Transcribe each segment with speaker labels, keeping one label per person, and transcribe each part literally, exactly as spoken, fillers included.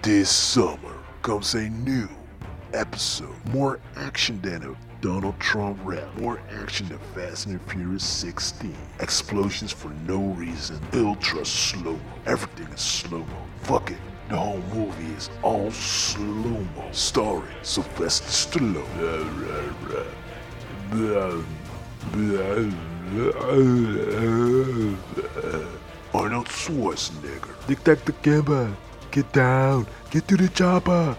Speaker 1: This summer comes a new episode. More action than a Donald Trump rap. More action than Fast and Furious sixteen. Explosions for no reason. Ultra slow-mo. Everything is slow-mo. Fuck it. The whole movie is all slow-mo. Starring Sylvester Stallone. Arnold Schwarzenegger. Detective Gamble. Get down. Get to the chopper.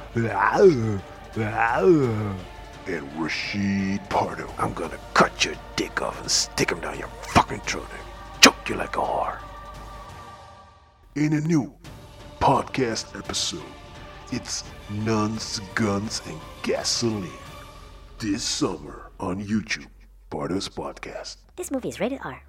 Speaker 1: And Rashid Pardo. I'm gonna cut your dick off and stick him down your fucking throat and choke you like a whore. In a new podcast episode, it's Nuns, Guns, and Gasoline. This summer on YouTube, Pardo's Podcast.
Speaker 2: This movie is rated R.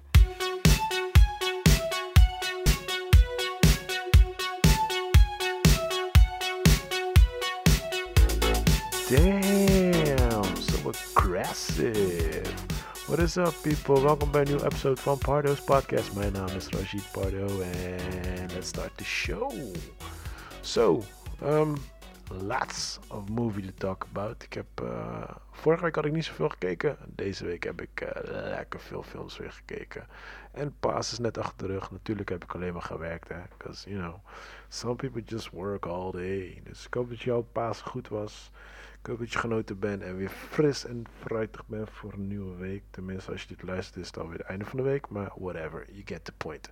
Speaker 3: Damn, so aggressive. What is up, people? Welkom bij een nieuwe episode van Pardo's Podcast. Mijn naam is Rashid Pardo and let's start the show. So, um, lots of movie to talk about. Ik heb, uh, vorige week had ik niet zoveel gekeken. Deze week heb ik uh, lekker veel films weer gekeken. En Paas is net achter de rug. Natuurlijk heb ik alleen maar gewerkt, hè. Because, you know, some people just work all day. Dus ik hoop dat jouw Paas goed was. Ik hoop dat je genoten bent en weer fris en fruitig bent voor een nieuwe week. Tenminste, als je dit luistert is het alweer het einde van de week. Maar whatever, you get the point.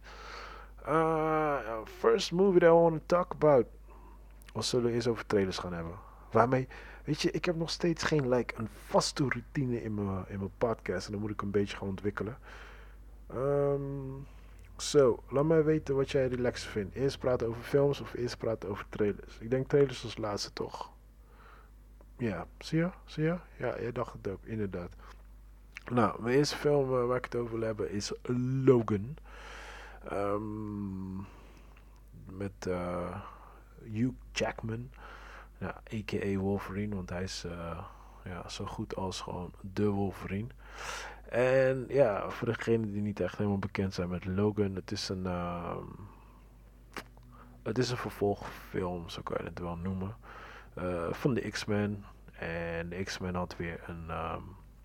Speaker 3: Uh, first movie that I want to talk about. We zullen eerst over trailers gaan hebben. Waarmee, weet je, ik heb nog steeds geen like, een vaste routine in mijn, in mijn podcast. En dan moet ik een beetje gaan ontwikkelen. Um, so, laat mij weten wat jij relaxed vindt. Eerst praten over films of eerst praten over trailers. Ik denk trailers als laatste toch. Ja, zie je? Zie je? Ja, jij dacht het ook, inderdaad. Nou, mijn eerste film uh, waar ik het over wil hebben is Logan. Um, met uh, Hugh Jackman. Ja, a k a. Wolverine, want hij is uh, ja, zo goed als gewoon de Wolverine. En ja, voor degenen die niet echt helemaal bekend zijn met Logan, het is een, uh, het is een vervolgfilm, zo kan je het wel noemen. Uh, van de X-Men. En de X-Men had weer een, um,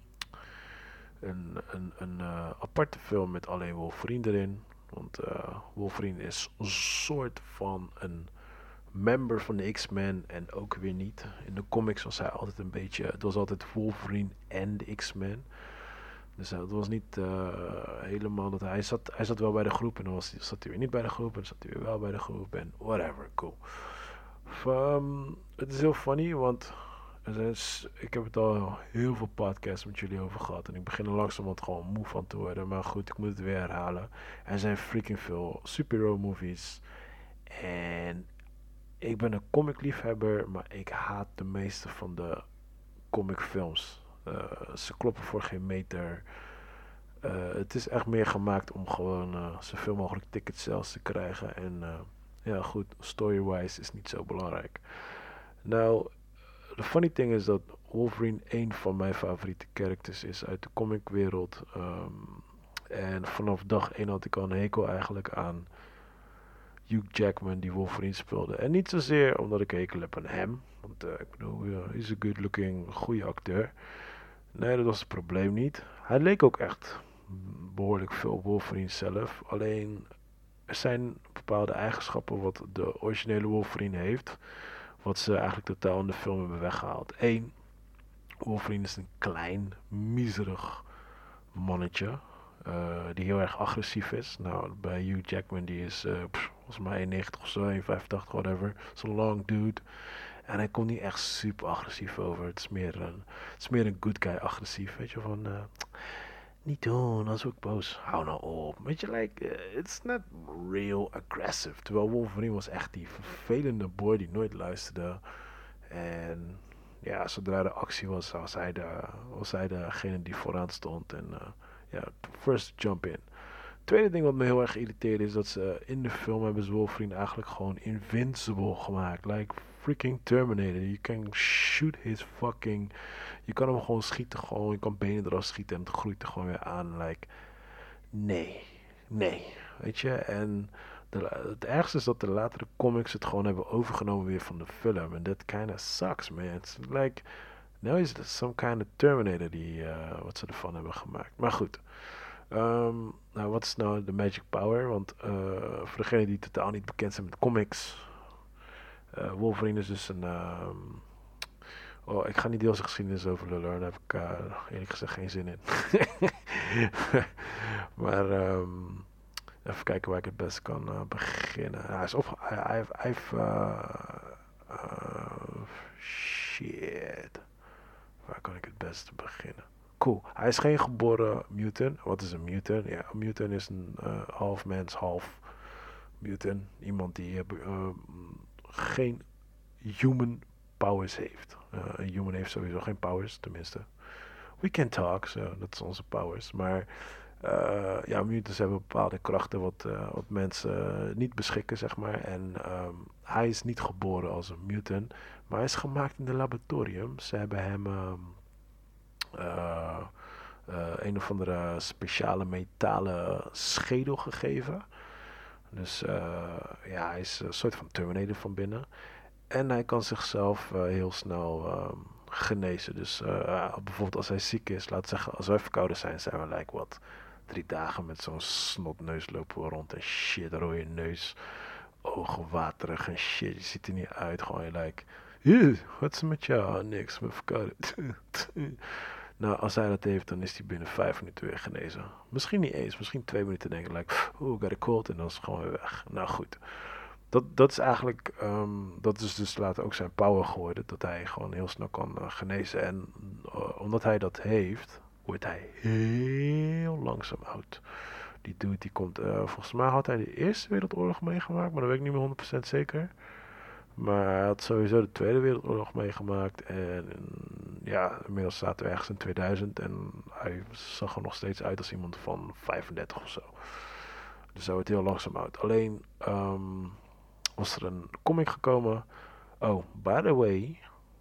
Speaker 3: een, een, een uh, aparte film met alleen Wolverine erin. Want uh, Wolverine is een soort van een member van de X-Men en ook weer niet. In de comics was hij altijd een beetje, het was altijd Wolverine en de X-Men. Dus uh, het was niet uh, helemaal dat hij zat, hij zat wel bij de groep en dan was, zat hij weer niet bij de groep en dan zat hij weer wel bij de groep en whatever, cool. Um, het is heel funny, want er is, ik heb het al heel veel podcasts met jullie over gehad. En ik begin er langzamerhand gewoon moe van te worden. Maar goed, ik moet het weer herhalen. Er zijn freaking veel superhero movies. En ik ben een comic liefhebber, maar ik haat de meeste van de comic films. Uh, ze kloppen voor geen meter. Uh, het is echt meer gemaakt om gewoon uh, zoveel mogelijk ticket sales te krijgen. En uh, ja goed, story-wise is niet zo belangrijk. Nou, de funny thing is dat Wolverine een van mijn favoriete characters is uit de comicwereld. Um, en vanaf dag één had ik al een hekel eigenlijk aan Hugh Jackman die Wolverine speelde. En niet zozeer omdat ik hekel heb aan hem. Want uh, ik bedoel, uh, hij is een good looking, goede acteur. Nee, dat was het probleem niet. Hij leek ook echt behoorlijk veel op Wolverine zelf. Alleen, er zijn bepaalde eigenschappen wat de originele Wolverine heeft. Wat ze eigenlijk totaal in de film hebben weggehaald. Eén, Wolverine is een klein, miserig mannetje. Uh, die heel erg agressief is. Nou, bij Hugh Jackman, die is uh, pff, volgens mij één negentig of zo, één vijfentachtig, whatever. Zo'n long dude. En hij komt niet echt super agressief over. Het is meer een, het is meer een good guy agressief. Weet je, van... Uh, niet doen, als ook boos. Hou nou op. Weet je, like, uh, it's not real aggressive. Terwijl Wolverine was echt die vervelende boy die nooit luisterde. En ja, zodra er actie was, was hij, de, was hij degene die vooraan stond. En uh, ja, first jump in. Tweede ding wat me heel erg irriteerde is dat ze in de film hebben ze Wolverine eigenlijk gewoon invincible gemaakt. Like freaking Terminator. You can shoot his fucking... Je kan hem gewoon schieten, gewoon. Je kan benen eraf schieten en het groeit er gewoon weer aan. Like, nee. Nee. Weet je? En de, het ergste is dat de latere comics het gewoon hebben overgenomen weer van de film. En that kinda sucks, man. It's like, now is it some kind of Terminator die, uh, wat ze ervan hebben gemaakt. Maar goed. Um, nou, wat is nou de magic power? Want uh, voor degenen die totaal niet bekend zijn met comics. Uh, Wolverine is dus een... Um, oh, ik ga niet heel zijn geschiedenis over lullen. Daar heb ik uh, eerlijk gezegd geen zin in. maar... Um, Even kijken waar ik het best kan uh, beginnen. Hij is op. Hij, hij, hij heeft. Uh, uh, shit. Waar kan ik het beste beginnen? Cool. Hij is geen geboren mutant. Wat is een mutant? Ja, een mutant is een uh, half mens, half mutant. Iemand die uh, uh, geen human powers heeft. Uh, een human heeft sowieso geen powers, tenminste. We can talk, so, dat is onze powers. Maar. Uh, ja, mutants hebben bepaalde krachten wat, uh, wat mensen uh, niet beschikken, zeg maar. En um, hij is niet geboren als een mutant, maar hij is gemaakt in de laboratorium. Ze hebben hem um, uh, uh, een of andere speciale metalen schedel gegeven. Dus uh, ja, hij is een soort van Terminator van binnen. En hij kan zichzelf uh, heel snel um, genezen. Dus uh, bijvoorbeeld als hij ziek is, laat zeggen, als wij verkouden zijn, zijn we like wat... Drie dagen met zo'n snotneus lopen we rond en shit, rode neus, ogen waterig en shit. Je ziet er niet uit, gewoon je like, yeah, wat is er met jou? Oh, niks, me verkouden. Nou, als hij dat heeft, dan is hij binnen vijf minuten weer genezen. Misschien niet eens, misschien twee minuten denken, like, oh, got a cold, en dan is het gewoon weer weg. Nou goed, dat, dat is eigenlijk, um, dat is dus later ook zijn power geworden, dat hij gewoon heel snel kan uh, genezen. En uh, omdat hij dat heeft... wordt hij heel langzaam oud. Die dude die komt, uh, volgens mij had hij de Eerste Wereldoorlog meegemaakt, maar dat weet ik niet meer honderd procent zeker. Maar hij had sowieso de Tweede Wereldoorlog meegemaakt. En ja, inmiddels zaten we ergens in tweeduizend en hij zag er nog steeds uit als iemand van vijfendertig of zo. Dus hij wordt heel langzaam oud. Alleen um, was er een comic gekomen. Oh, by the way...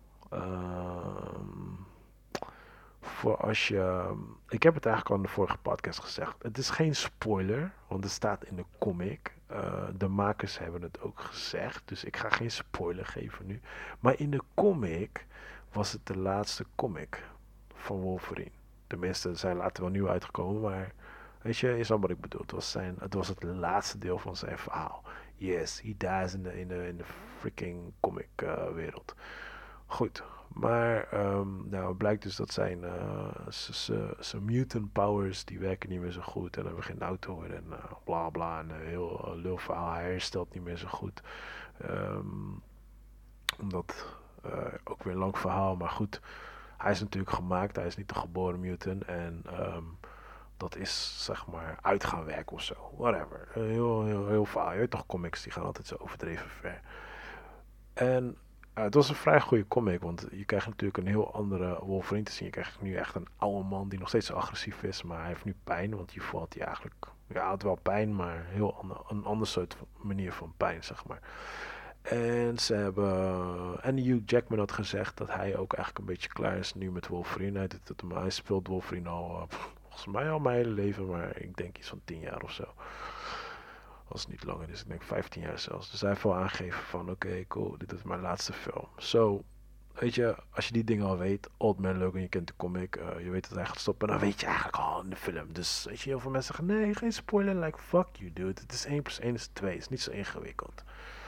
Speaker 3: Um, voor als je... Ik heb het eigenlijk al in de vorige podcast gezegd. Het is geen spoiler, want het staat in de comic. Uh, de makers hebben het ook gezegd, dus ik ga geen spoiler geven nu. Maar in de comic was het de laatste comic van Wolverine. Tenminste, er zijn later wel nieuw uitgekomen, maar... Weet je, is al wat ik bedoel. Het was, zijn, het was het laatste deel van zijn verhaal. Yes, he dies in de, in de, in de freaking comic uh, wereld. Goed, maar um, nou, het blijkt dus dat zijn uh, mutant powers, die werken niet meer zo goed. En dan begint oud te worden en uh, bla bla. En een heel uh, lul verhaal, hij herstelt niet meer zo goed. Um, omdat, uh, ook weer een lang verhaal, maar goed. Hij is natuurlijk gemaakt, hij is niet de geboren mutant. En um, dat is, zeg maar, uit gaan werken of zo. Whatever. Een heel, heel, heel verhaal. Je weet toch, comics, die gaan altijd zo overdreven ver. En... Uh, het was een vrij goede comic, want je krijgt natuurlijk een heel andere Wolverine te zien. Je krijgt nu echt een oude man die nog steeds agressief is, maar hij heeft nu pijn, want hiervoor had hij eigenlijk, ja, hij had wel pijn, maar heel ander, een ander soort manier van pijn, zeg maar. En ze hebben, en Hugh Jackman had gezegd dat hij ook eigenlijk een beetje klaar is nu met Wolverine. Hij, doet het, hij speelt Wolverine al, uh, volgens mij al mijn hele leven, maar ik denk iets van tien jaar of zo. Als het niet langer is, ik denk vijftien jaar zelfs. Dus hij heeft wel aangegeven van, oké, okay, cool, dit is mijn laatste film. Zo, so, weet je, als je die dingen al weet, Old Man Logan, je kent de comic, uh, je weet dat hij gaat stoppen, dan weet je eigenlijk al in de film. Dus weet je, heel veel mensen zeggen, nee, geen spoiler, like, fuck you, dude. Het is één plus één is twee, het is niet zo ingewikkeld.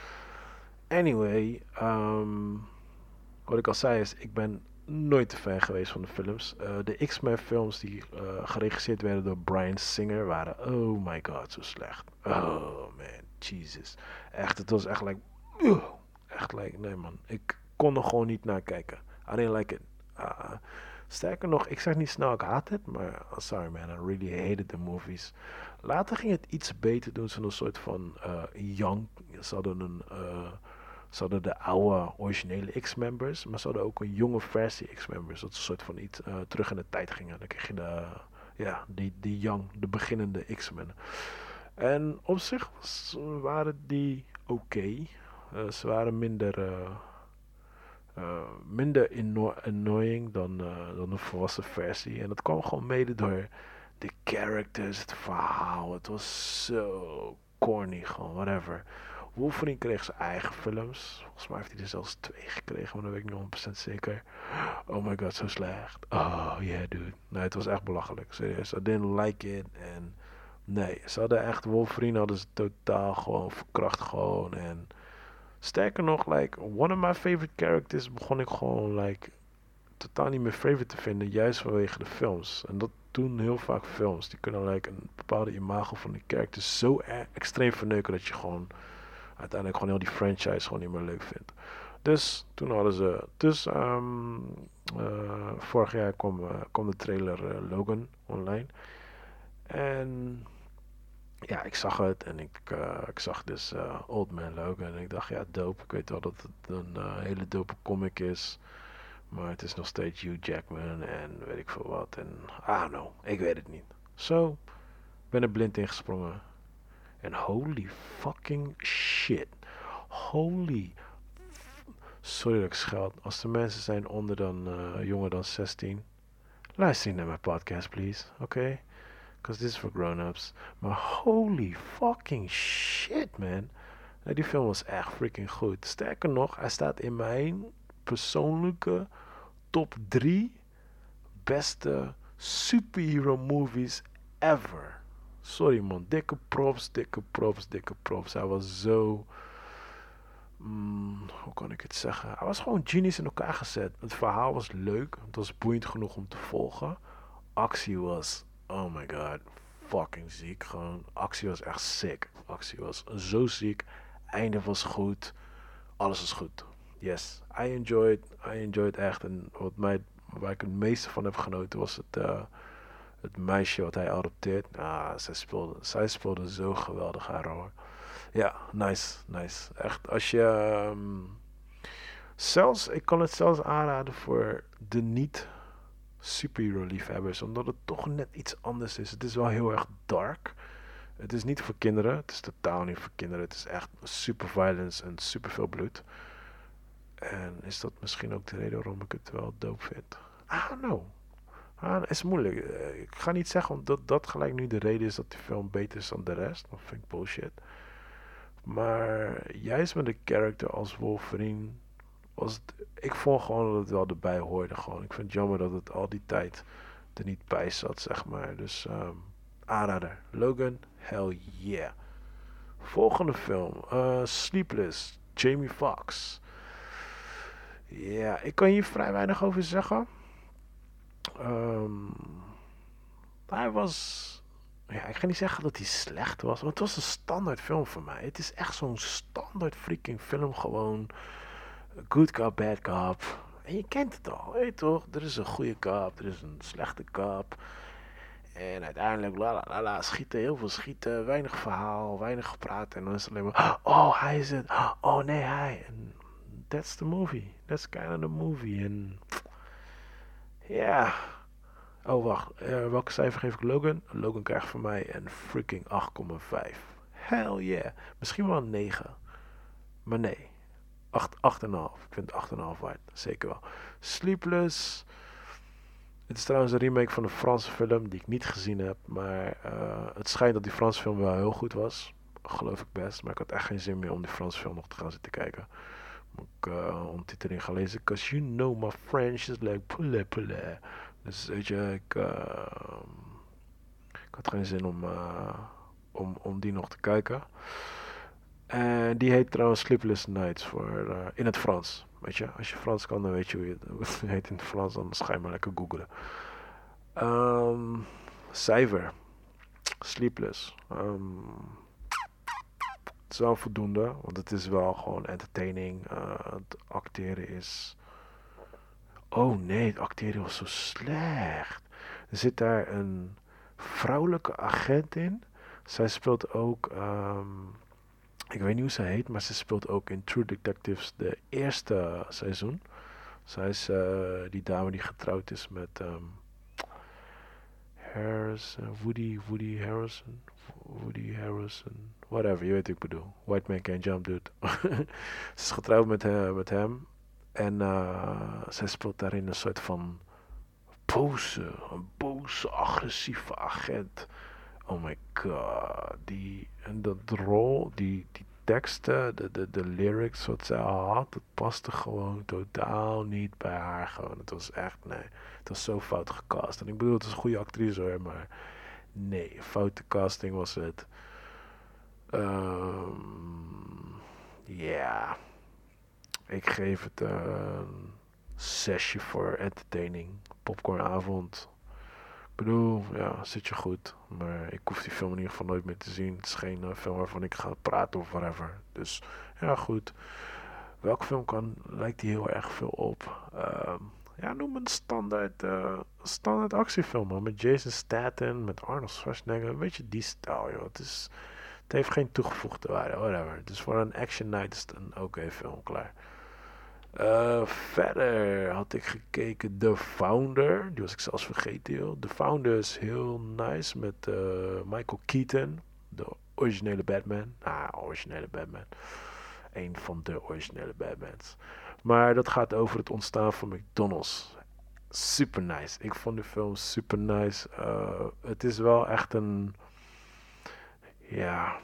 Speaker 3: Anyway, um, wat ik al zei is, ik ben nooit te fan geweest van de films. Uh, de X-Men films die uh, geregisseerd werden door Bryan Singer waren, oh my god, zo slecht. Oh man, Jesus. Echt, het was echt like, uh, echt like, nee man, ik kon er gewoon niet naar kijken. I didn't like it. Uh, sterker nog, ik zeg niet snel, ik haat het, maar oh, sorry man, I really hated the movies. Later ging het iets beter doen, zo'n soort van uh, young, ze hadden een... Uh, Ze hadden de oude originele X-members, maar ze hadden ook een jonge versie X-members. Dat is een soort van iets uh, terug in de tijd gingen. Dan kreeg je de, ja, die, die young, de beginnende X-men. En op zich was, waren die oké. Okay. Uh, ze waren minder, uh, uh, minder anno- annoying dan, uh, dan de volwassen versie. En dat kwam gewoon mede door de characters, het verhaal. Het was zo corny, gewoon, whatever. Wolverine kreeg zijn eigen films. Volgens mij heeft hij er zelfs twee gekregen, maar dat weet ik niet honderd procent zeker. Oh my god, zo slecht. Oh yeah, dude. Nee, het was echt belachelijk. Serieus, I didn't like it. En nee, ze hadden echt Wolverine hadden ze totaal gewoon verkracht gewoon. En sterker nog, like, one of my favorite characters begon ik gewoon, like, totaal niet meer favorite te vinden, juist vanwege de films. En dat doen heel vaak films. Die kunnen, like, een bepaalde imago van de characters zo e- extreem verneuken dat je gewoon uiteindelijk gewoon heel die franchise gewoon niet meer leuk vindt. Dus toen hadden ze. Dus um, uh, vorig jaar kwam, uh, kwam de trailer uh, Logan online. En ja, ik zag het en ik, uh, ik zag dus uh, Old Man Logan. En ik dacht, ja, dope. Ik weet wel dat het een uh, hele dope comic is. Maar het is nog steeds Hugh Jackman en weet ik veel wat. En I don't know, ik weet het niet. Zo, so, ben er blind ingesprongen. En holy fucking shit. Holy. Sorry dat ik scheld. Als er mensen zijn onder dan, uh, jonger dan zestien. Luister niet naar mijn podcast, please. Oké? Okay? Because this is for grown-ups. Maar holy fucking shit, man. Nee, die film was echt freaking goed. Sterker nog, hij staat in mijn persoonlijke top drie beste superhero movies ever. Sorry man, dikke props, dikke props, dikke props. Hij was zo... Mm, hoe kan ik het zeggen? Hij was gewoon genius in elkaar gezet. Het verhaal was leuk. Het was boeiend genoeg om te volgen. Actie was... Oh my god. Fucking ziek. Gewoon, actie was echt sick. Actie was zo ziek. Einde was goed. Alles was goed. Yes. I enjoyed. I enjoyed echt. En wat mij, waar ik het meeste van heb genoten was het... Uh, Het meisje wat hij adopteert. Ah, zij speelde, zij speelde zo geweldig haar rol. Ja, nice, nice. Echt, als je... Um, zelfs, ik kan het zelfs aanraden voor de niet superhero liefhebbers. Omdat het toch net iets anders is. Het is wel heel erg dark. Het is niet voor kinderen. Het is totaal niet voor kinderen. Het is echt super violence en super veel bloed. En is dat misschien ook de reden waarom ik het wel dope vind? I don't know. Ah, het is moeilijk. Ik ga niet zeggen dat dat gelijk nu de reden is dat die film beter is dan de rest. Dat vind ik bullshit. Maar juist met de character als Wolverine was het, ik vond gewoon dat het wel erbij hoorde. Gewoon. Ik vind het jammer dat het al die tijd er niet bij zat, zeg maar. Dus um, aanrader. Logan, hell yeah. Volgende film. Uh, Sleepless. Jamie Foxx. Ja, ik kan hier vrij weinig over zeggen. Um, hij was... Ja, ik ga niet zeggen dat hij slecht was, maar het was een standaard film voor mij. Het is echt zo'n standaard freaking film gewoon. Good cop, bad cop. En je kent het al, weet je toch? Er is een goede cop, er is een slechte cop. En uiteindelijk, la la la la, schieten, heel veel schieten, weinig verhaal, weinig gepraat. En dan is het alleen maar, oh, hij is het. Oh, nee, hij. En that's the movie. That's kind of the movie. En... Ja. Oh, wacht. Uh, welke cijfer geef ik Logan? Logan krijgt van mij een freaking acht komma vijf. Hell yeah. Misschien wel een negen. Maar nee. acht, acht komma vijf. Ik vind het acht komma vijf waard. Zeker wel. Sleepless. Het is trouwens een remake van een Franse film die ik niet gezien heb. Maar uh, het schijnt dat die Franse film wel heel goed was. Geloof ik best. Maar ik had echt geen zin meer om die Franse film nog te gaan zitten kijken. Moet ik uh, ondertiteling gaan lezen. Cause you know my French is like poulet poulet. Dus weet je, ik, uh, ik had geen zin om, uh, om, om die nog te kijken. En die heet trouwens Sleepless Nights voor, uh, in het Frans. Weet je, als je Frans kan, dan weet je hoe je het heet in het Frans. Dan ga je maar lekker googlen. Um, cijfer. Sleepless. Um, het is wel voldoende, want het is wel gewoon entertaining. Uh, het acteren is... Oh nee, het acteren was zo slecht. Er zit daar een vrouwelijke agent in. Zij speelt ook... Um, ik weet niet hoe ze heet, maar ze speelt ook in True Detectives de eerste seizoen. Zij is uh, die dame die getrouwd is met... Um, Harrison, Woody, Woody Harrison, Woody Harrison, whatever, je weet wat ik bedoel. White Man Can't Jump, dude. Ze is getrouwd met, uh, met hem. En uh, zij speelt daarin een soort van boze, een boze, agressieve agent. oh my god, die, en dat rol, die, die teksten, de, de, de lyrics wat ze had, dat paste gewoon totaal niet bij haar gewoon. Het was echt, nee, het was zo fout gecast. En ik bedoel, het is een goede actrice hoor, maar nee, foute casting was het. Ehm, Ja, ik geef het een zesje voor entertaining, popcornavond. Ik bedoel, ja, zit je goed. Maar ik hoef die film in ieder geval nooit meer te zien. Het is geen uh, film waarvan ik ga praten of whatever. Dus ja, goed. Welke film kan, lijkt die heel erg veel op? Ehm, ja, noem een standaard, uh, standaard actiefilm, man. Met Jason Statham, met Arnold Schwarzenegger. Een beetje die stijl, joh. Het, is, het heeft geen toegevoegde waarde, whatever. Dus voor een action night is het een oké okay film, klaar. Uh, verder had ik gekeken The Founder. Die was ik zelfs vergeten, joh. The Founder is heel nice met uh, Michael Keaton. De originele Batman. Ah, originele Batman. Een van de originele Batmans. Maar dat gaat over het ontstaan van McDonald's. Super nice. Ik vond de film super nice. Uh, het is wel echt een... Ja...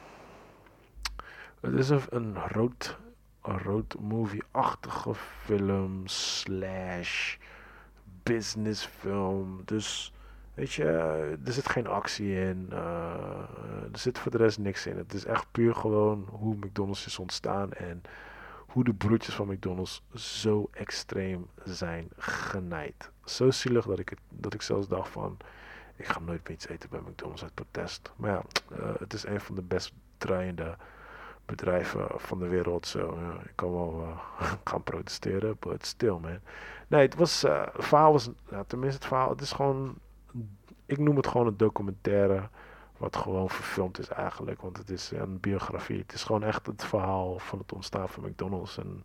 Speaker 3: Het is een, een rood... Een road movie-achtige film slash business film. Dus, weet je, er zit geen actie in. Uh, er zit voor de rest niks in. Het is echt puur gewoon hoe McDonald's is ontstaan en hoe de broertjes van McDonald's zo extreem zijn genaaid. Zo zielig dat ik, het, dat ik zelfs dacht van, ik ga nooit meer iets eten bij McDonald's uit protest. Maar ja, uh, het is een van de best draaiende bedrijven van de wereld. Zo, ja, ik kan wel uh, gaan protesteren, but still, man. Nee, het was, uh, het verhaal was, ja, tenminste het verhaal, het is gewoon, ik noem het gewoon een documentaire, wat gewoon verfilmd is eigenlijk, want het is een biografie. Het is gewoon echt het verhaal van het ontstaan van McDonald's. En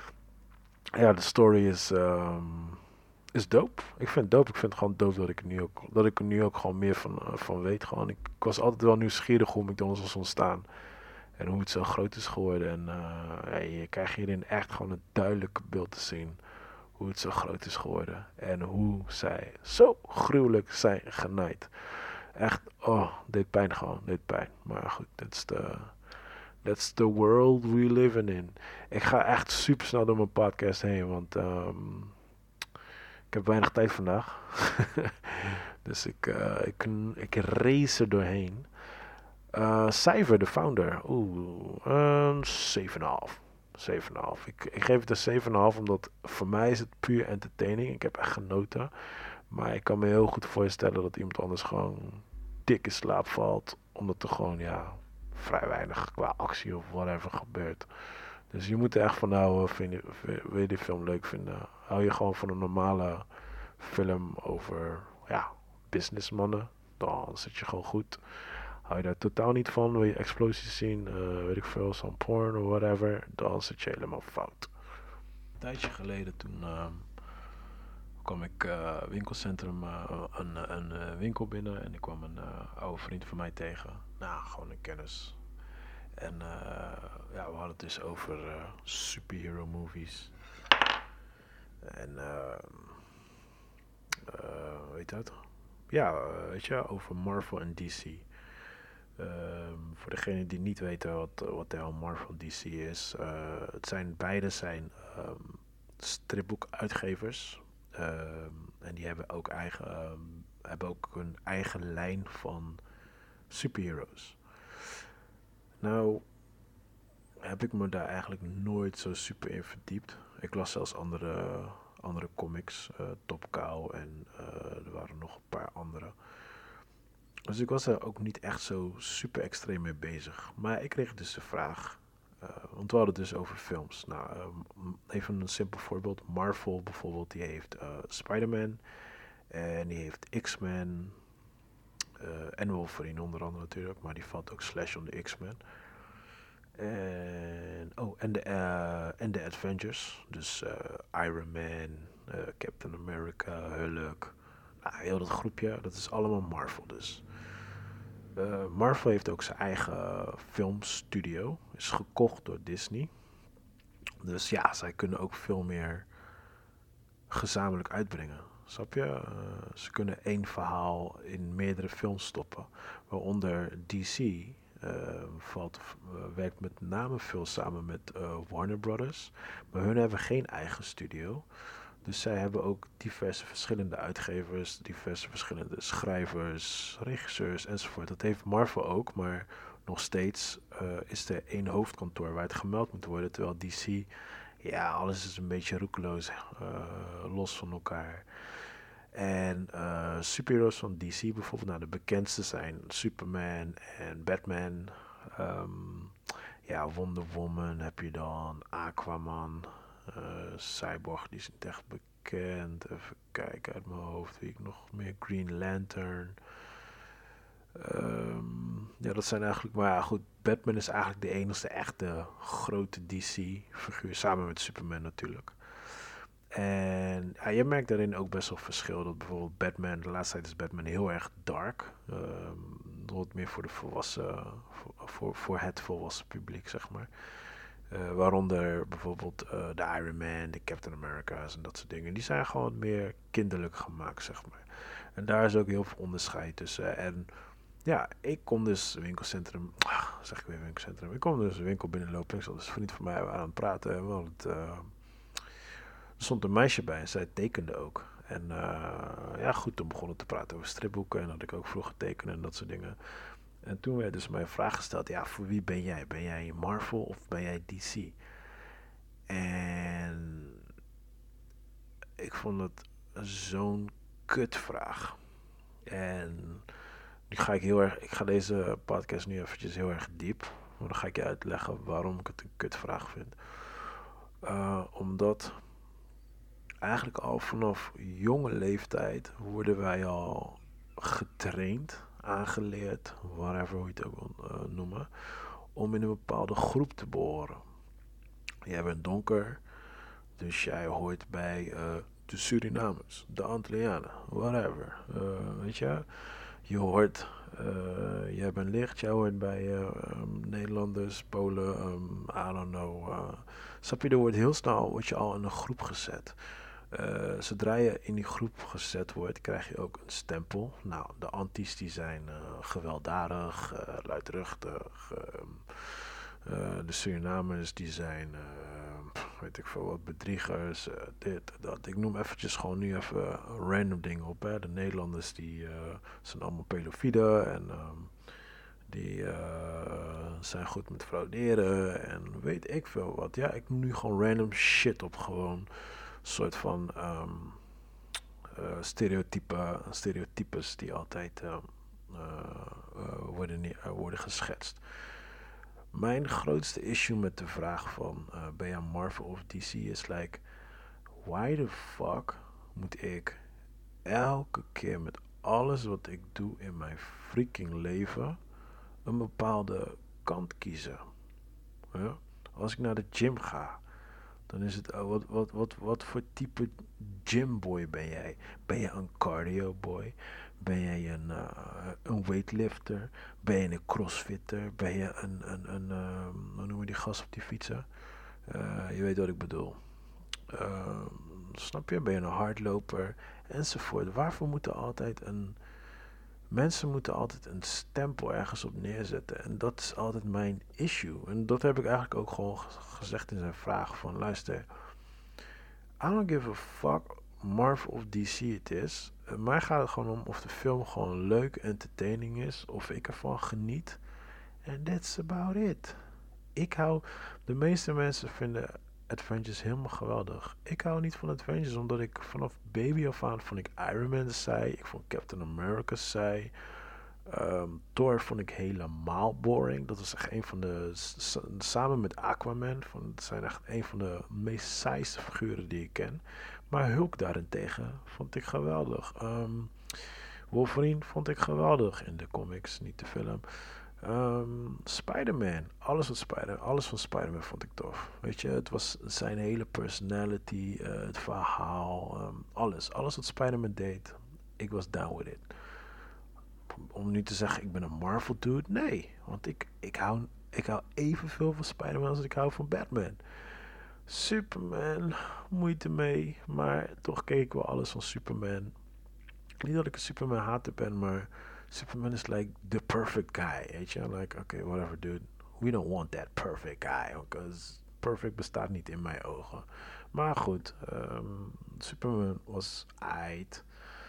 Speaker 3: ja, de story is, um, is dope. Ik vind het dope. Ik vind het gewoon dope dat ik er nu ook, dat ik er nu ook gewoon meer van, uh, van weet. Gewoon. Ik, ik was altijd wel nieuwsgierig hoe McDonald's was ontstaan. En hoe het zo groot is geworden. En uh, ja, je krijgt hierin echt gewoon een duidelijk beeld te zien. Hoe het zo groot is geworden. En hoe zij zo gruwelijk zijn genaaid. Echt, oh, deed pijn gewoon. Deed pijn. Maar goed, that's the, that's the world we live in. Ik ga echt super snel door mijn podcast heen. Want um, ik heb weinig tijd vandaag. Dus ik, uh, ik, ik race er doorheen. Uh, cijfer, de founder. Oeh, een zeven komma vijf. zeven komma vijf. Ik, ik geef het een zeven komma vijf omdat voor mij is het puur entertaining. Ik heb echt genoten. Maar ik kan me heel goed voorstellen dat iemand anders gewoon dik in slaap valt. Omdat er gewoon, ja, vrij weinig qua actie of whatever gebeurt. Dus je moet er echt van houden. Vind je, wil je die film leuk vinden? Hou je gewoon van een normale film over, ja, businessmannen. Dan zit je gewoon goed. Hou je daar totaal niet van, wil je explosies zien, uh, weet ik veel, some porn of whatever, dan zit je helemaal fout. Een tijdje geleden toen uh, kwam ik uh, winkelcentrum, uh, een, een uh, winkel binnen en ik kwam een uh, oude vriend van mij tegen. Nou, gewoon een kennis. En uh, ja, we hadden het dus over uh, superhero movies. En uh, uh, weet je dat? Ja, uh, weet je, over Marvel en D C. Um, voor degenen die niet weten wat, wat de hel Marvel D C is. Uh, het zijn, beide zijn um, stripboekuitgevers. Um, en die hebben ook, eigen, um, hebben ook een eigen lijn van superheroes. Nou, heb ik me daar eigenlijk nooit zo super in verdiept. Ik las zelfs andere, andere comics. Uh, Top Cow en uh, er waren nog een paar andere. Dus ik was er ook niet echt zo super extreem mee bezig. Maar ik kreeg dus de vraag. Uh, want we hadden het dus over films. Nou, um, even een simpel voorbeeld. Marvel bijvoorbeeld, die heeft uh, Spider-Man. En die heeft X-Men. Uh, en Wolverine onder andere natuurlijk. Maar die valt ook slash onder X-Men. En, oh, en de, uh, en de Avengers. Dus uh, Iron Man, uh, Captain America, Hulk. Nou, heel dat groepje, dat is allemaal Marvel dus. Uh, Marvel heeft ook zijn eigen uh, filmstudio. Is gekocht door Disney. Dus ja, zij kunnen ook veel meer gezamenlijk uitbrengen. Snap je? Uh, ze kunnen één verhaal in meerdere films stoppen. Waaronder D C uh, valt, uh, werkt met name veel samen met uh, Warner Brothers. Maar hun hebben geen eigen studio. Dus zij hebben ook diverse verschillende uitgevers, diverse verschillende schrijvers, regisseurs enzovoort. Dat heeft Marvel ook, maar nog steeds uh, is er één hoofdkantoor waar het gemeld moet worden. Terwijl D C, ja, alles is een beetje roekeloos, uh, los van elkaar. En uh, superheroes van D C bijvoorbeeld, nou de bekendste zijn Superman en Batman. Um, ja, Wonder Woman heb je dan, Aquaman, uh, Cyborg, die is niet echt bekend. Even kijken uit mijn hoofd wie ik nog meer, Green Lantern. Um, ja, dat zijn eigenlijk, maar ja goed, Batman is eigenlijk de enige echte grote D C-figuur, samen met Superman natuurlijk. En ja, je merkt daarin ook best wel verschil. Dat bijvoorbeeld Batman, de laatste tijd is Batman heel erg dark. Um, wat meer voor de volwassen, voor, voor, voor het volwassen publiek, zeg maar. Uh, waaronder bijvoorbeeld uh, de Iron Man, de Captain America's en dat soort dingen. Die zijn gewoon wat meer kinderlijk gemaakt, zeg maar. En daar is ook heel veel onderscheid tussen. En ja, ik kom dus winkelcentrum, ach, zeg ik weer winkelcentrum. Ik kom dus een winkel binnenlopen. Ik zat dus een vriend van mij aan het praten. Want uh, er stond een meisje bij en zij tekende ook. En uh, ja, goed, toen begonnen we te praten over stripboeken. En dat ik ook vroeger tekenen en dat soort dingen. En toen werd dus mij een vraag gesteld. Ja, voor wie ben jij? Ben jij Marvel of ben jij D C? En ik vond het zo'n kutvraag. En nu ga ik heel erg, ik ga deze podcast nu eventjes heel erg diep. Maar dan ga ik je uitleggen waarom ik het een kutvraag vind. Uh, omdat eigenlijk al vanaf jonge leeftijd worden wij al getraind, aangeleerd, whatever hoe je het ook wil uh, noemen, om in een bepaalde groep te behoren. Jij bent donker, dus jij hoort bij uh, de Surinamers, de Antillianen, whatever. Uh, weet je, je hoort, uh, jij bent licht, jij hoort bij uh, um, Nederlanders, Polen, um, I don't know. Uh, snap je, er wordt heel snel word je al in een groep gezet. Uh, zodra je in die groep gezet wordt, krijg je ook een stempel. Nou, de antis die zijn uh, gewelddadig, uh, luidruchtig. Uh, uh, de Surinamers die zijn, uh, weet ik veel wat, bedriegers. Uh, dit, dat. Ik noem eventjes gewoon nu even random dingen op. Hè. De Nederlanders die uh, zijn allemaal pedofielen en um, die uh, zijn goed met frauderen en weet ik veel wat. Ja, ik noem nu gewoon random shit op gewoon. Soort van um, uh, stereotype, stereotypes die altijd uh, uh, uh, worden, uh, worden geschetst. Mijn grootste issue met de vraag van uh, ben je Marvel of D C is like, why the fuck moet ik elke keer met alles wat ik doe in mijn freaking leven een bepaalde kant kiezen? Ja? Als ik naar de gym ga, dan is het, uh, wat, wat, wat, wat voor type gymboy ben jij? Ben je een cardio boy? Ben jij een, uh, een weightlifter? Ben je een crossfitter? Ben je een, een, een uh, hoe noemen we die gast op die fietsen? Uh, je weet wat ik bedoel. Uh, snap je? Ben je een hardloper? Enzovoort. Waarvoor moeten altijd een... Mensen moeten altijd een stempel ergens op neerzetten. En dat is altijd mijn issue. En dat heb ik eigenlijk ook gewoon gezegd in zijn vraag. Van luister, I don't give a fuck Marvel of D C het is. Mij gaat het gewoon om of de film gewoon leuk, entertaining is. Of ik ervan geniet. And that's about it. Ik hou... De meeste mensen vinden Avengers helemaal geweldig. Ik hou niet van Avengers omdat ik vanaf baby af aan vond ik Iron Man saai. Ik vond Captain America saai. Um, Thor vond ik helemaal boring. Dat was echt een van de... S- samen met Aquaman. Van, dat zijn echt een van de meest saaiste figuren die ik ken. Maar Hulk daarentegen vond ik geweldig. Um, Wolverine vond ik geweldig in de comics, niet de film. Um, Spider-Man, alles, wat Spider, alles van Spider-Man vond ik tof. Weet je, het was zijn hele personality, uh, het verhaal, um, alles. Alles wat Spider-Man deed, ik was down with it. Om nu te zeggen, ik ben een Marvel dude, nee. Want ik, ik, hou, ik hou evenveel van Spider-Man als ik hou van Batman. Superman, moeite mee. Maar toch keek ik wel alles van Superman. Niet dat ik een Superman hater ben, maar Superman is like the perfect guy. Weet je, like, okay, whatever dude. We don't want that perfect guy. Because perfect bestaat niet in mijn ogen. Maar goed, um, Superman was aight.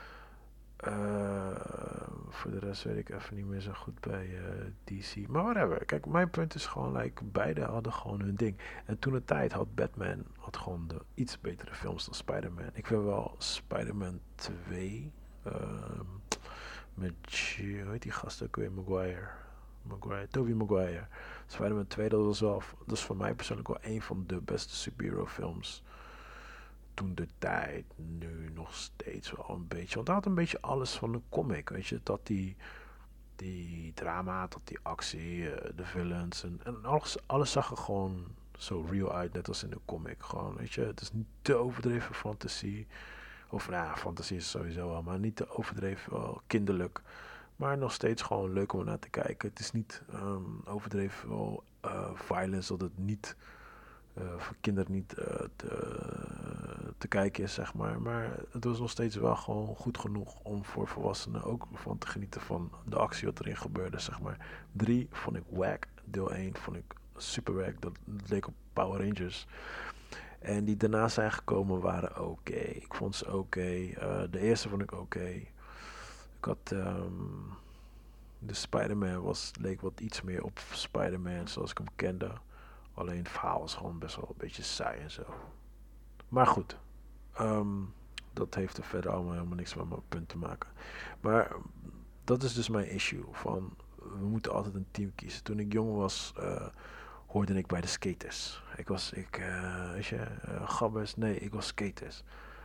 Speaker 3: Uh, voor de rest weet ik even niet meer zo goed bij uh, D C. Maar whatever. Kijk, mijn punt is gewoon, like, beide hadden gewoon hun ding. En toen de tijd had Batman had gewoon de iets betere films dan Spider-Man. Ik vind wel Spider-Man twee. Um, met, hoe heet die gast ook weer? Maguire. Maguire. Tobey Maguire. Spider-Man twee, dat was wel, dat is voor mij persoonlijk wel een van de beste superhero films. Toen de tijd, nu nog steeds wel een beetje. Want dat had een beetje alles van een comic, weet je. Dat die, die drama, dat die actie, uh, de villains. En, en alles, alles zag er gewoon zo real uit, net als in de comic. Gewoon, weet je. Het is niet te overdreven fantasie. Of nou ja, fantasie is sowieso wel, maar niet te overdreven wel kinderlijk. Maar nog steeds gewoon leuk om naar te kijken. Het is niet um, overdreven wel uh, violence, dat het niet... Uh, voor kinderen niet uh, te, uh, te kijken is, zeg maar. Maar het was nog steeds wel gewoon goed genoeg om voor volwassenen ook van te genieten van de actie wat erin gebeurde, zeg maar. Drie vond ik wack. Deel één vond ik super wack. Dat, dat leek op Power Rangers. En die daarna zijn gekomen waren oké. Okay. Ik vond ze oké. Okay. Uh, de eerste vond ik oké. Okay. Ik had... Um, de Spider-Man was, leek wat iets meer op Spider-Man zoals ik hem kende. Alleen het verhaal was gewoon best wel een beetje saai en zo. Maar goed. Um, dat heeft er verder allemaal helemaal niks met mijn punt te maken. Maar dat is dus mijn issue. Van, we moeten altijd een team kiezen. Toen ik jong was, uh, hoorde ik bij de skaters. Ik was, ik, uh, weet je, uh, gabbers. Nee, ik was skaters.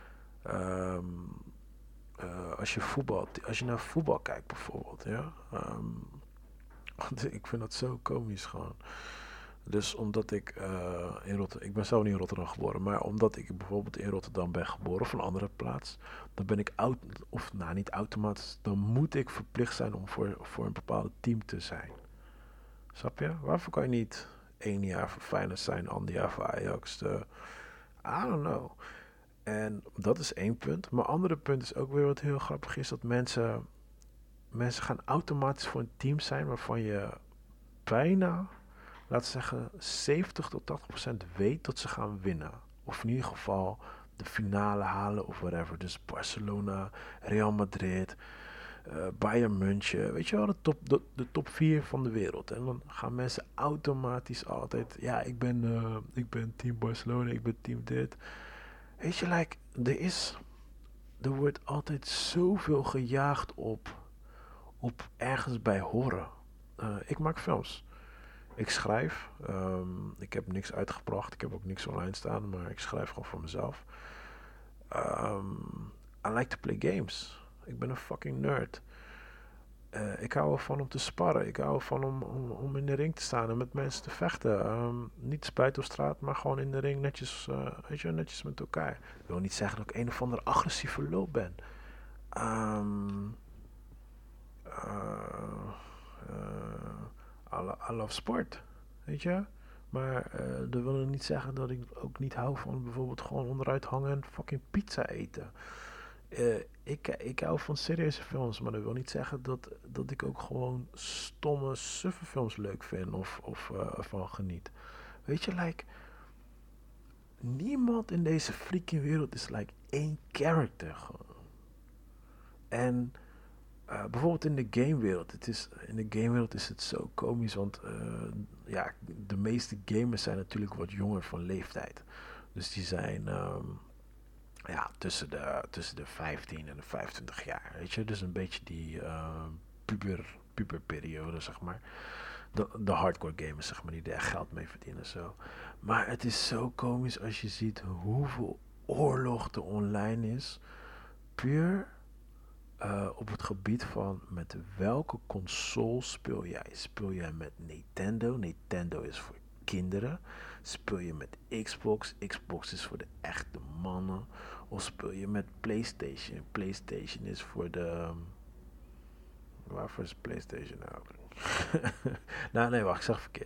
Speaker 3: Um, uh, als je voetbal, als je naar voetbal kijkt bijvoorbeeld, ja. Um, ik vind dat zo komisch gewoon. Dus omdat ik uh, in Rotterdam, ik ben zelf niet in Rotterdam geboren, maar omdat ik bijvoorbeeld in Rotterdam ben geboren of een andere plaats, dan ben ik oud, of nou niet automatisch, dan moet ik verplicht zijn om voor, voor een bepaald team te zijn. Snap je? Waarvoor kan je niet één jaar voor Feyenoord zijn, ander jaar voor Ajax? De, I don't know. En dat is één punt. Maar andere punt is ook weer wat heel grappig is, dat mensen, mensen gaan automatisch voor een team zijn waarvan je bijna... laten we zeggen, zeventig tot tachtig procent weet dat ze gaan winnen. Of in ieder geval de finale halen of whatever. Dus Barcelona, Real Madrid, uh, Bayern München. Weet je wel, de top, de, de top vier van de wereld. En dan gaan mensen automatisch altijd... Ja, ik ben, uh, ik ben team Barcelona, ik ben team dit. Weet je, like, er is... Er wordt altijd zoveel gejaagd op... op ergens bij horen. Uh, ik maak films. Ik schrijf. Um, ik heb niks uitgebracht. Ik heb ook niks online staan. Maar ik schrijf gewoon voor mezelf. Um, I like to play games. Ik ben een fucking nerd. Uh, ik hou ervan om te sparren. Ik hou ervan om, om, om in de ring te staan en met mensen te vechten. Um, niet spuiten op straat, maar gewoon in de ring netjes, uh, weet je, netjes met elkaar. Ik wil niet zeggen dat ik een of andere agressieve lul ben. Um, uh, uh, I, I love sport, weet je. Maar uh, dat wil niet zeggen dat ik ook niet hou van bijvoorbeeld gewoon onderuit hangen en fucking pizza eten. Uh, ik, ik hou van serieuze films, maar dat wil niet zeggen dat, dat ik ook gewoon stomme, suffe films leuk vind of, of uh, van geniet. Weet je, like, niemand in deze freaking wereld is like één character gewoon. En uh, bijvoorbeeld in de gamewereld, het is, in de gamewereld is het zo komisch, want uh, ja, de meeste gamers zijn natuurlijk wat jonger van leeftijd. Dus die zijn... Um, Ja, tussen de, tussen de vijftien en de vijfentwintig jaar, weet je. Dus een beetje die uh, puber, puberperiode, zeg maar. De, de hardcore gamers, zeg maar, die er echt geld mee verdienen, zo. Maar het is zo komisch als je ziet hoeveel oorlog er online is. Puur uh, op het gebied van met welke console speel jij. Speel jij met Nintendo? Nintendo is voor kinderen. Speel je met Xbox? Xbox is voor de echte mannen. Of speel je met PlayStation? PlayStation is voor de... Um, waarvoor is PlayStation nou? nou nee, wacht, ik zeg verkeerd.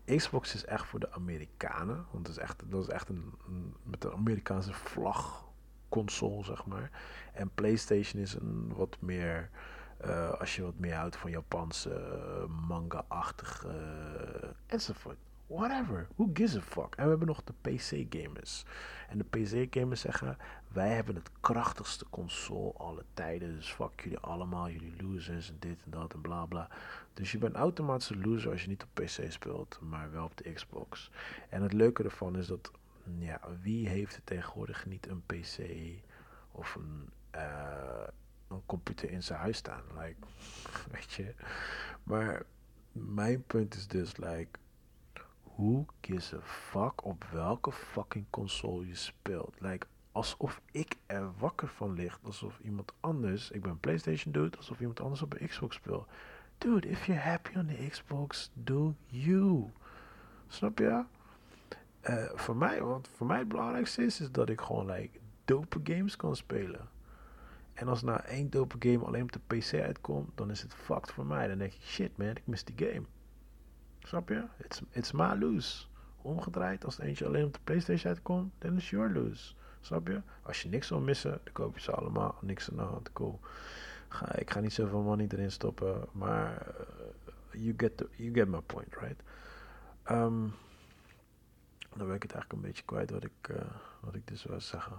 Speaker 3: Xbox is echt voor de Amerikanen. Want dat is echt, dat is echt een, een met de Amerikaanse vlag console, zeg maar. En PlayStation is een wat meer, uh, als je wat meer houdt van Japanse uh, manga-achtige uh, enzovoort. Whatever, who gives a fuck? En we hebben nog de P C-gamers. En de P C-gamers zeggen, wij hebben het krachtigste console alle tijden. Dus fuck jullie allemaal, jullie losers en dit en dat en bla bla. Dus je bent automatisch een loser als je niet op P C speelt, maar wel op de Xbox. En het leuke ervan is dat, ja, wie heeft er tegenwoordig niet een P C of een, uh, een computer in zijn huis staan? Like, weet je. Maar mijn punt is dus, like, who gives a fuck op welke fucking console je speelt? Like, alsof ik er wakker van lig. Alsof iemand anders, ik ben een PlayStation dude, alsof iemand anders op een Xbox speelt. Dude, if you're happy on the Xbox, do you. Snap je? Uh, voor mij, wat voor mij het belangrijkste is, is dat ik gewoon like dope games kan spelen. En als nou één dope game alleen op de P C uitkomt, dan is het fucked voor mij. Dan denk ik, shit man, ik mis die game. Snap je? It's, it's my lose. Omgedraaid, als er eentje alleen op de PlayStation uitkomt, dan is your lose. Snap je? Als je niks wil missen, dan koop je ze allemaal. Niks aan de hand, cool. Ga, ik ga niet zoveel money erin stoppen, maar uh, you, get the, you get my point, right? Um, dan ben ik het eigenlijk een beetje kwijt wat ik, uh, wat ik dus wil zeggen.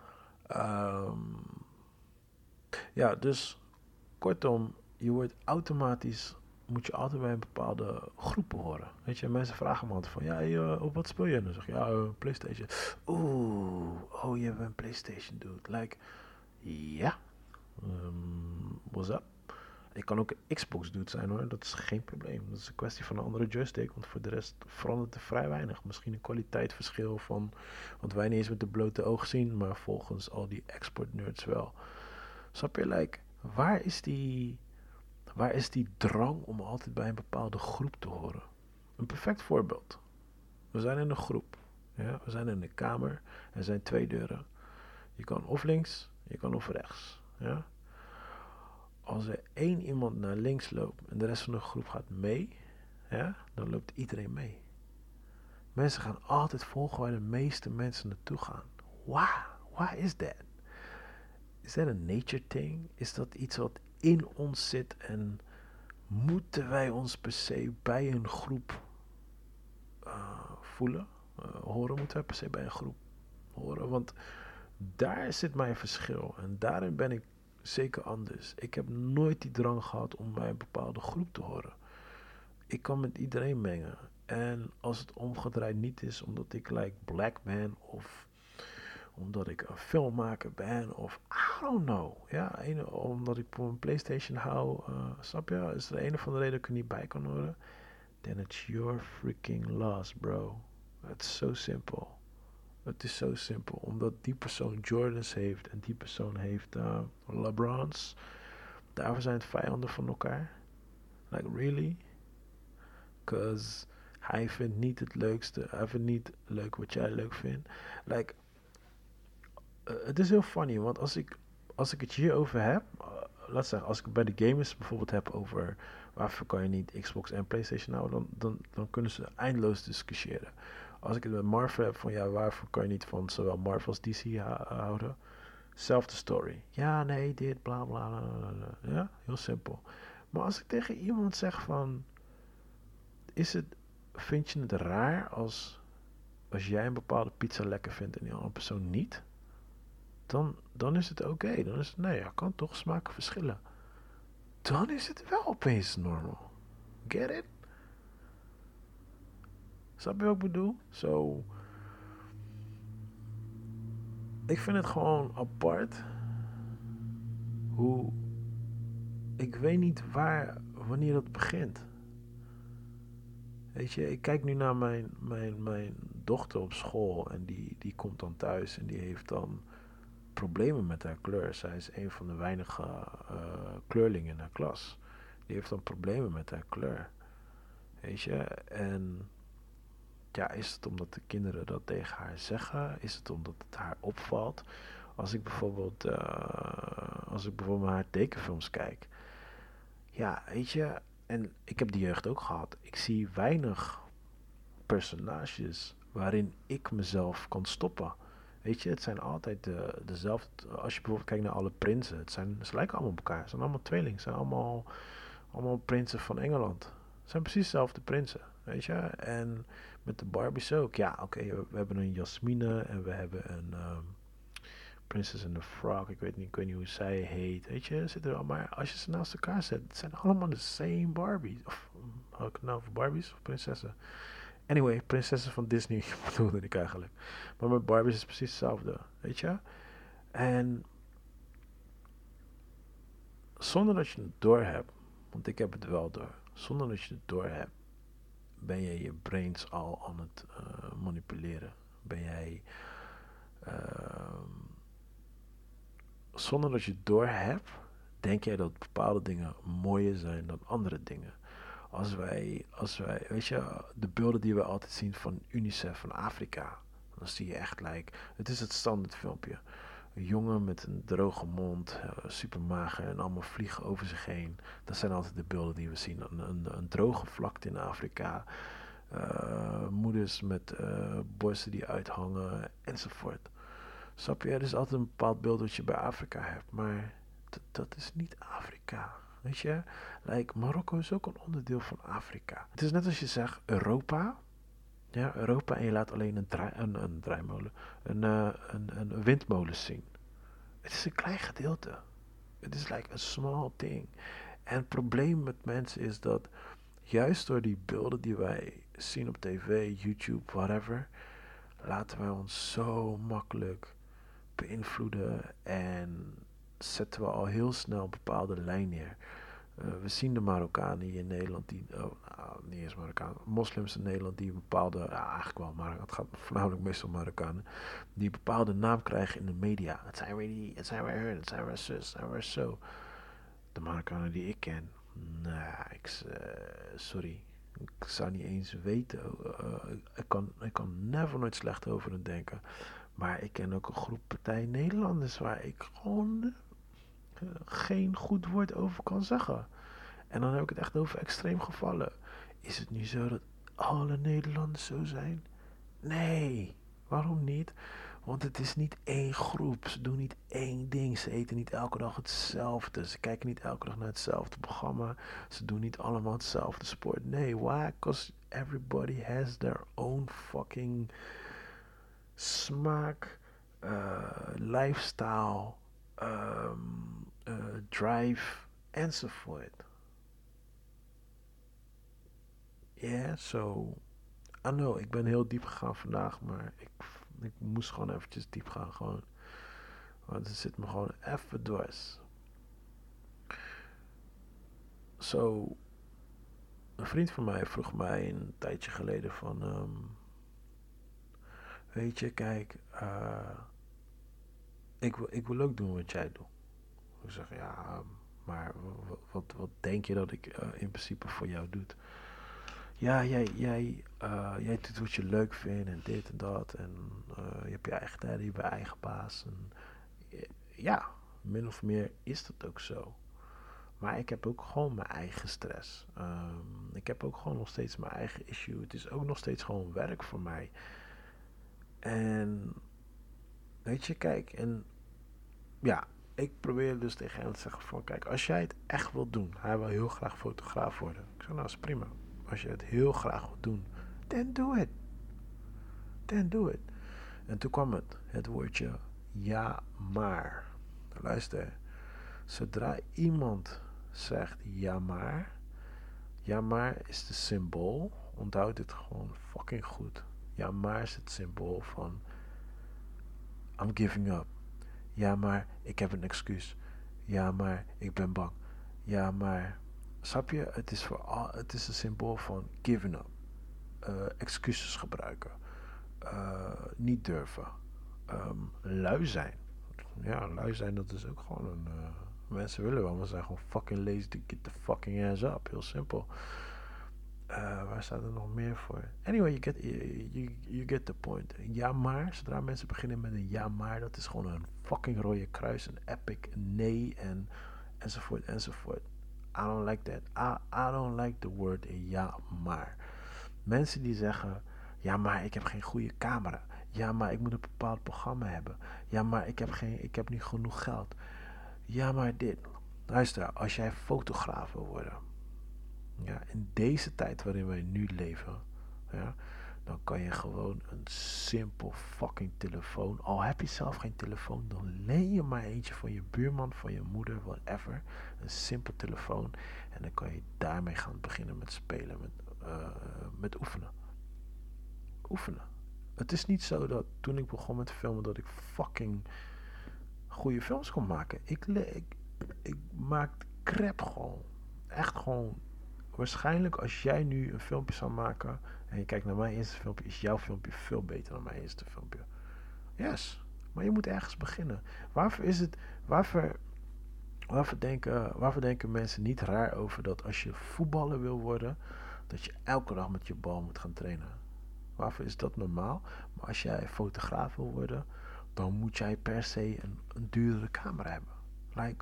Speaker 3: Um, ja, dus kortom, je wordt automatisch, moet je altijd bij een bepaalde groepen horen. Weet je, mensen vragen me altijd van, ja, uh, op wat speel je? En dan zeg je, ja, uh, PlayStation. Oeh, oh, je bent PlayStation dude. Like, ja, um, what's up? Ik kan ook een Xbox dude zijn hoor, dat is geen probleem. Dat is een kwestie van een andere joystick, want voor de rest verandert er vrij weinig. Misschien een kwaliteitsverschil van, wat wij niet eens met de blote oog zien, maar volgens al die export nerds wel. Snap je, like, waar is die, waar is die drang om altijd bij een bepaalde groep te horen? Een perfect voorbeeld. We zijn in een groep, ja? We zijn in een kamer, er zijn twee deuren. Je kan of links, je kan of rechts, ja. Als er één iemand naar links loopt en de rest van de groep gaat mee, ja, dan loopt iedereen mee. Mensen gaan altijd volgen waar de meeste mensen naartoe gaan. Why? Why is that? Is that a nature thing? Is dat iets wat in ons zit en moeten wij ons per se bij een groep uh, voelen? Uh, horen moeten wij per se bij een groep horen? Want daar zit mijn verschil en daarin ben ik zeker anders. Ik heb nooit die drang gehad om bij een bepaalde groep te horen. Ik kan met iedereen mengen. En als het omgedraaid niet is omdat ik like black ben of omdat ik een filmmaker ben of I don't know. Ja, een, omdat ik voor een PlayStation hou, uh, snap je? Is er een of andere reden dat ik er niet bij kan horen? Then it's your freaking loss, bro. It's so simple. Het is zo simpel, omdat die persoon Jordans heeft en die persoon heeft uh, LeBrons. Daarvoor zijn het vijanden van elkaar. Like, really? Because hij vindt niet het leukste, hij vindt niet leuk wat jij leuk vindt. Like, uh, het is heel funny, want als ik, als ik het hierover heb, uh, laat zeggen, als ik bij de gamers bijvoorbeeld heb over waarvoor kan je niet Xbox en PlayStation houden, dan, dan, dan kunnen ze eindeloos discussiëren. Als ik het met Marvel heb van ja, waarvoor kan je niet van zowel Marvel als D C ha- houden? Zelfde story. Ja, nee, dit, bla bla bla bla. Ja, heel simpel. Maar als ik tegen iemand zeg van, is het, vind je het raar als, als jij een bepaalde pizza lekker vindt en die andere persoon niet? Dan, dan is het oké. Okay. Dan is het, nee, ja, kan toch smaken verschillen. Dan is het wel opeens normal. Get it? Snap je wat ik bedoel? Zo. So, ik vind het gewoon apart. Hoe. Ik weet niet waar. Wanneer dat begint. Weet je, ik kijk nu naar mijn, mijn, mijn dochter op school. En die, die komt dan thuis. En die heeft dan problemen met haar kleur. Zij is een van de weinige uh, kleurlingen in haar klas. Die heeft dan problemen met haar kleur. Weet je, en ja, is het omdat de kinderen dat tegen haar zeggen? Is het omdat het haar opvalt? Als ik bijvoorbeeld, uh, als ik bijvoorbeeld naar haar tekenfilms kijk. Ja, weet je, en ik heb die jeugd ook gehad. Ik zie weinig personages waarin ik mezelf kan stoppen. Weet je, het zijn altijd de, dezelfde. Als je bijvoorbeeld kijkt naar alle prinsen, het zijn, ze lijken allemaal op elkaar. Het zijn allemaal tweelingen, het zijn allemaal, allemaal prinsen van Engeland. Het zijn precies dezelfde prinsen, weet je. En met de Barbies ook. Ja, oké, okay, we, we hebben een Jasmine en we hebben een um, Princess and the Frog. Ik weet niet, ik weet niet hoe zij heet. Weet je, zitten er al, maar als je ze naast elkaar zet, het zijn allemaal de same Barbies. Of, had ik het nou voor Barbies of prinsessen? Anyway, prinsessen van Disney bedoelde ik eigenlijk. Maar met Barbies is het precies hetzelfde, weet je. En zonder dat je het door hebt, want ik heb het wel door. Zonder dat je het door hebt, ben je je brains al aan het uh, manipuleren. Ben jij, uh, zonder dat je het door hebt, denk jij dat bepaalde dingen mooier zijn dan andere dingen. Als wij, als wij, weet je, de beelden die we altijd zien van UNICEF, van Afrika, dan zie je echt, like, het is het standaard filmpje. Een jongen met een droge mond, uh, super mager en allemaal vliegen over zich heen. Dat zijn altijd de beelden die we zien. Een, een, een droge vlakte in Afrika, uh, moeders met uh, borsten die uithangen, enzovoort. Snap je? Er is altijd een bepaald beeld dat je bij Afrika hebt, maar d- dat is niet Afrika. Weet je, like, Marokko is ook een onderdeel van Afrika. Het is net als je zegt Europa. Ja, Europa en je laat alleen een, draai, een, een draaimolen, een, uh, een, een windmolen zien. Het is een klein gedeelte. Het is like een small thing. En het probleem met mensen is dat juist door die beelden die wij zien op tv, YouTube, whatever, laten wij ons zo makkelijk beïnvloeden en zetten we al heel snel een bepaalde lijn neer. Uh, we zien de Marokkanen hier in Nederland, die, oh, nou, niet eens Marokkanen, moslims in Nederland die een bepaalde, ja, eigenlijk wel, maar het gaat voornamelijk meestal Marokkanen, die een bepaalde naam krijgen in de media. Het zijn weer die, het zijn weer hun, het zijn weer zus, het zijn weer zo. De Marokkanen die ik ken, nou, ik, uh, sorry, ik zou niet eens weten, uh, ik, kan, ik kan never nooit slecht over hen denken. Maar ik ken ook een groep partij Nederlanders waar ik gewoon uh, geen goed woord over kan zeggen. En dan heb ik het echt over extreem gevallen. Is het nu zo dat alle Nederlanders zo zijn? Nee, waarom niet? Want het is niet één groep. Ze doen niet één ding. Ze eten niet elke dag hetzelfde. Ze kijken niet elke dag naar hetzelfde programma. Ze doen niet allemaal hetzelfde sport. Nee, why? Because everybody has their own fucking smaak, uh, lifestyle, um, uh, drive, enzovoort. Ja, yeah, so, I know, ik ben heel diep gegaan vandaag, maar ik, ik moest gewoon eventjes diep gaan, gewoon. Want het zit me gewoon even dwars. So, een vriend van mij vroeg mij een tijdje geleden van, um, weet je, kijk, uh, ik, wil, ik wil ook doen wat jij doet. Ik zeg, ja, maar wat, wat, wat denk je dat ik uh, in principe voor jou doe? Ja, jij, jij, uh, jij doet wat je leuk vindt en dit en dat. En uh, je hebt je eigen tijd, je bent eigen baas. En, ja, min of meer is dat ook zo. Maar ik heb ook gewoon mijn eigen stress. Um, ik heb ook gewoon nog steeds mijn eigen issue. Het is ook nog steeds gewoon werk voor mij. En weet je, kijk, en ja, ik probeer dus tegen hem te zeggen van, kijk, als jij het echt wilt doen, hij wil heel graag fotograaf worden. Ik zeg, nou, is prima. Als je het heel graag wilt doen, then do it. Then do it. En toen kwam het, het woordje ja, maar. Luister, zodra iemand zegt ja, maar, ja, maar is de symbool, onthoud dit gewoon fucking goed. Ja, maar is het symbool van I'm giving up. Ja, maar ik heb een excuus. Ja, maar ik ben bang. Ja, maar snap je? Het is, voor al, het is een symbool van giving up. Uh, excuses gebruiken. Uh, niet durven. Um, lui zijn. Ja, lui zijn, dat is ook gewoon een... Uh, mensen willen wel, maar ze zijn gewoon fucking lazy to get the fucking ass up. Heel simpel. Uh, waar staat er nog meer voor? Anyway, you get, you, you, you get the point. Ja, maar. Zodra mensen beginnen met een ja, maar. Dat is gewoon een fucking rode kruis. Een epic, een nee. En, enzovoort, enzovoort. I don't like that. I, I don't like the word ja, maar. Mensen die zeggen... Ja, maar ik heb geen goede camera. Ja, maar ik moet een bepaald programma hebben. Ja, maar ik heb, geen, ik heb niet genoeg geld. Ja, maar dit. Luister, als jij fotograaf wil worden, ja, in deze tijd waarin wij nu leven, ja, dan kan je gewoon een simpel fucking telefoon. Al heb je zelf geen telefoon, dan leen je maar eentje van je buurman, van je moeder, whatever. Een simpel telefoon. En dan kan je daarmee gaan beginnen met spelen, met, uh, met oefenen. Oefenen. Het is niet zo dat toen ik begon met filmen dat ik fucking goede films kon maken. Ik, ik, ik maak crap gewoon. Echt gewoon. Waarschijnlijk als jij nu een filmpje zou maken en je kijkt naar mijn eerste filmpje, is jouw filmpje veel beter dan mijn eerste filmpje. Yes. Maar je moet ergens beginnen. Waarvoor is het, waarvoor, waarvoor denken, waarvoor denken mensen niet raar over dat als je voetballer wil worden, dat je elke dag met je bal moet gaan trainen? Waarvoor is dat normaal? Maar als jij fotograaf wil worden, dan moet jij per se een, een duurdere camera hebben. Like,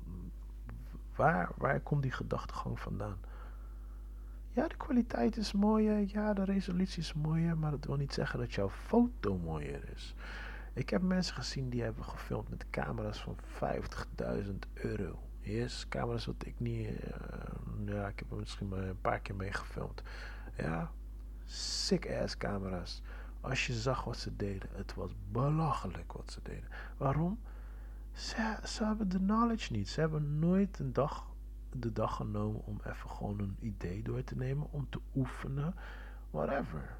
Speaker 3: waar, waar komt die gedachtegang vandaan? Ja, de kwaliteit is mooier, ja, de resolutie is mooier, maar dat wil niet zeggen dat jouw foto mooier is. Ik heb mensen gezien die hebben gefilmd met camera's van vijftigduizend euro. Yes, camera's wat ik niet, uh, ja, ik heb er misschien maar een paar keer mee gefilmd. Ja, sick ass camera's. Als je zag wat ze deden, het was belachelijk wat ze deden. Waarom? Ze, ze hebben de knowledge niet. Ze hebben nooit een dag, de dag genomen om even gewoon een idee door te nemen, om te oefenen, whatever.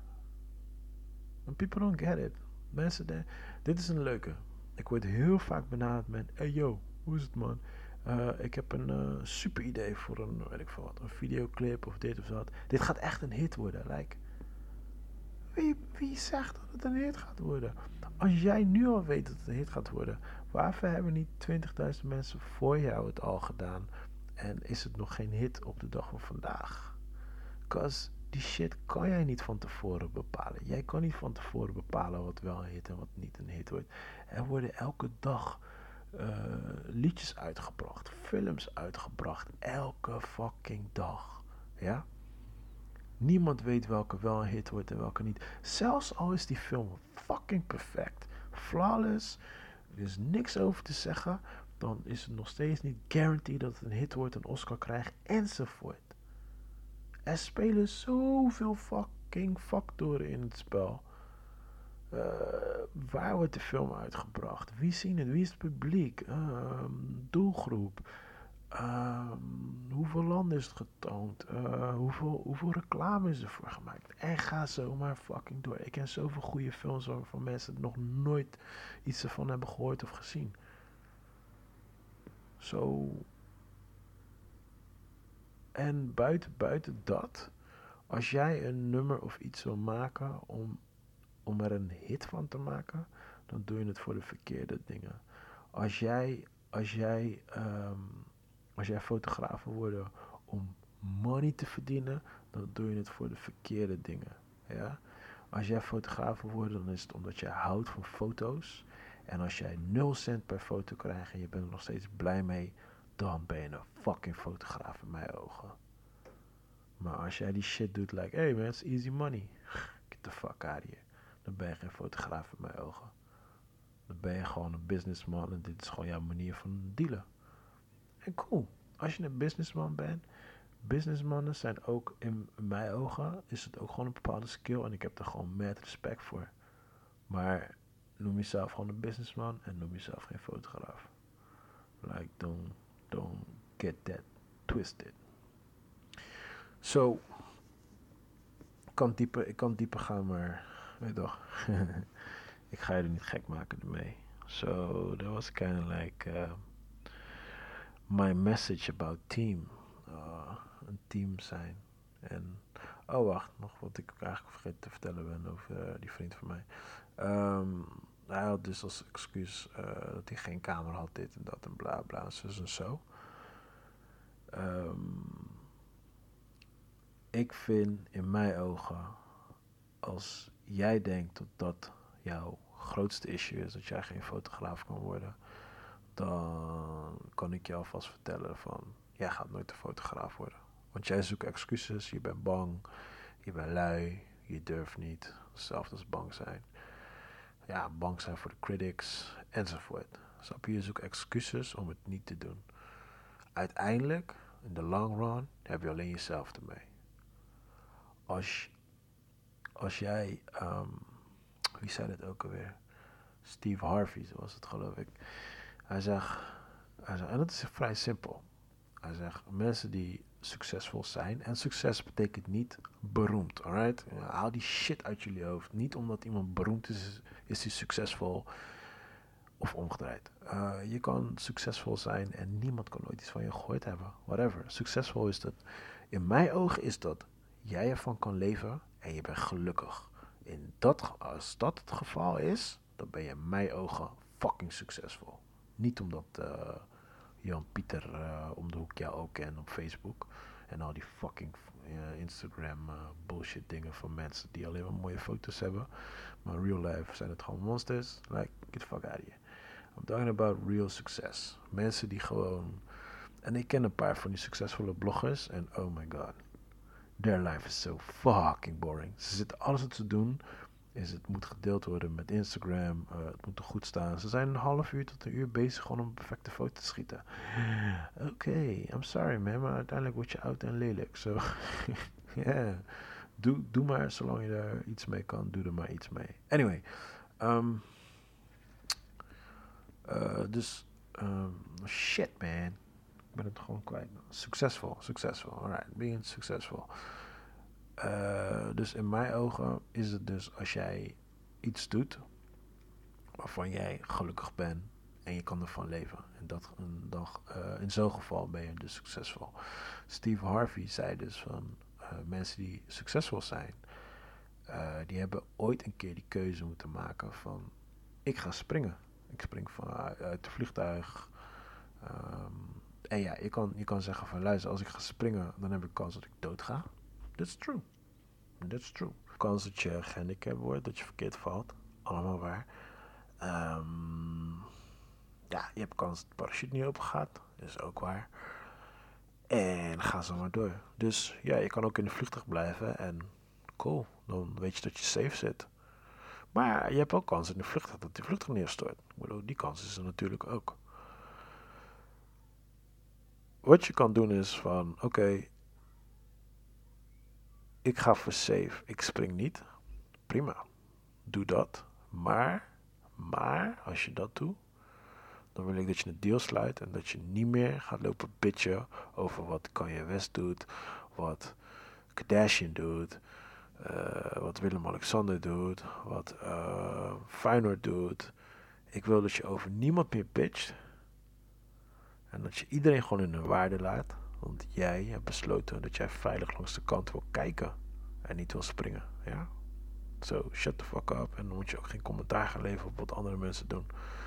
Speaker 3: And people don't get it. Mensen denken, dit is een leuke. Ik word heel vaak benaderd met, hey yo, hoe is het man? Uh, ik heb een uh, super idee voor een, weet ik veel wat, een videoclip of dit of dat. Dit gaat echt een hit worden, like. Wie, wie zegt dat het een hit gaat worden? Als jij nu al weet dat het een hit gaat worden, waarvoor hebben niet twintigduizend mensen voor jou het al gedaan en is het nog geen hit op de dag van vandaag? Cause die shit kan jij niet van tevoren bepalen. Jij kan niet van tevoren bepalen wat wel een hit en wat niet een hit wordt. Er worden elke dag uh, liedjes uitgebracht, films uitgebracht, elke fucking dag. Ja? Niemand weet welke wel een hit wordt en welke niet. Zelfs al is die film fucking perfect, flawless, er is niks over te zeggen, dan is het nog steeds niet guaranteed dat het een hit wordt, een Oscar krijgt, enzovoort. Er spelen zoveel fucking factoren in het spel. Uh, waar wordt de film uitgebracht? Wie zien het? Wie is het publiek? Uh, doelgroep? Uh, hoeveel landen is het getoond? Uh, hoeveel, hoeveel reclame is er voor gemaakt? En ga zo maar fucking door. Ik ken zoveel goede films waarvan mensen nog nooit iets ervan hebben gehoord of gezien. Zo. So, en buiten, buiten dat, als jij een nummer of iets wil maken om, om er een hit van te maken, dan doe je het voor de verkeerde dingen. Als jij, als jij, um, als jij fotograaf wil worden om money te verdienen, dan doe je het voor de verkeerde dingen. Ja? Als jij fotograaf wil worden, dan is het omdat jij houdt van foto's. En als jij nul cent per foto krijgt en je bent er nog steeds blij mee, dan ben je een fucking fotograaf in mijn ogen. Maar als jij die shit doet, like, hey man, it's easy money. Get the fuck out of here. Dan ben je geen fotograaf in mijn ogen. Dan ben je gewoon een businessman en dit is gewoon jouw manier van dealen. En cool, als je een businessman bent, businessmannen zijn ook, in mijn ogen, is het ook gewoon een bepaalde skill en ik heb er gewoon mad respect voor. Maar noem jezelf gewoon een businessman en noem jezelf geen fotograaf. Like, don't, don't get that twisted. Zo, so, ik kan dieper, ik kan dieper gaan, maar weet toch, ik ga je er niet gek maken ermee. So, that was kind of like uh, my message about team. Uh, een team zijn. En, oh wacht, nog wat ik eigenlijk vergeten te vertellen ben over uh, die vriend van mij. Um, hij had dus als excuus uh, dat hij geen camera had, dit en dat en bla bla, en zo en zo. Um, ik vind in mijn ogen, als jij denkt dat dat jouw grootste issue is, dat jij geen fotograaf kan worden, dan kan ik je alvast vertellen van, jij gaat nooit een fotograaf worden. Want jij zoekt excuses, je bent bang, je bent lui, je durft niet, Hetzelfde als bang zijn. Ja, bang zijn voor de critics, enzovoort. Snap je? Je zoekt excuses om het niet te doen. Uiteindelijk, in de long run, heb je alleen jezelf ermee. Als, als jij, um, wie zei dat ook alweer? Steve Harvey, zo was het geloof ik. Hij zegt, hij zegt, en dat is vrij simpel. Hij zegt, mensen die succesvol zijn, en succes betekent niet beroemd, alright? Ja, haal die shit uit jullie hoofd. Niet omdat iemand beroemd is, is hij succesvol of omgedraaid. Uh, je kan succesvol zijn en niemand kan ooit iets van je gehoord hebben. Whatever. Succesvol is dat. In mijn ogen is dat jij ervan kan leven en je bent gelukkig. In dat, als dat het geval is, dan ben je in mijn ogen fucking succesvol. Niet omdat uh, Jan Pieter uh, om de hoek jou ook kent op Facebook. En al die fucking uh, Instagram uh, bullshit dingen van mensen die alleen maar mooie foto's hebben. Maar in real life zijn het gewoon monsters. Like, get the fuck out of here. I'm talking about real success. Mensen die gewoon... En ik ken een paar van die succesvolle bloggers. En oh my god. Their life is so fucking boring. Ze zitten alles wat ze doen. Is het moet gedeeld worden met Instagram. Uh, het moet er goed staan. Ze zijn een half uur tot een uur bezig gewoon om een perfecte foto te schieten. Oké, okay, I'm sorry man. Maar uiteindelijk word je oud en lelijk. So, yeah. Doe, doe maar, zolang je daar iets mee kan, doe er maar iets mee. Anyway. Um, uh, dus, um, shit man. Ik ben het gewoon kwijt. Succesvol, succesvol. Alright, being succesvol. Uh, dus in mijn ogen is het dus als jij iets doet waarvan jij gelukkig bent en je kan ervan leven. En dat, en dan, uh, in zo'n geval ben je dus succesvol. Steve Harvey zei dus van uh, mensen die succesvol zijn, uh, die hebben ooit een keer die keuze moeten maken van ik ga springen. Ik spring van, uh, uit het vliegtuig. Um, en ja, je kan, je kan zeggen van luister, als ik ga springen, dan heb ik kans dat ik dood ga. That's true. That's true. Kans dat je gehandicapt wordt, dat je verkeerd valt. Allemaal waar. Um, ja, je hebt kans dat de parachute niet open gaat. Dat is ook waar. En ga zo maar door. Dus ja, je kan ook in de vliegtuig blijven. En cool, dan weet je dat je safe zit. Maar je hebt ook kans in de vliegtuig dat die vliegtuig neerstort. Ik bedoel, die kans is er natuurlijk ook. Wat je kan doen is van, oké, okay, ik ga voor safe, ik spring niet. Prima, doe dat. Maar, maar, als je dat doet, dan wil ik dat je een deal sluit en dat je niet meer gaat lopen bitchen over wat Kanye West doet, wat Kardashian doet, uh, wat Willem-Alexander doet, wat uh, Feyenoord doet. Ik wil dat je over niemand meer bitcht en dat je iedereen gewoon in hun waarde laat. Want jij hebt besloten dat jij veilig langs de kant wil kijken en niet wil springen. Ja? So, shut the fuck up. En dan moet je ook geen commentaar gaan leveren op wat andere mensen doen.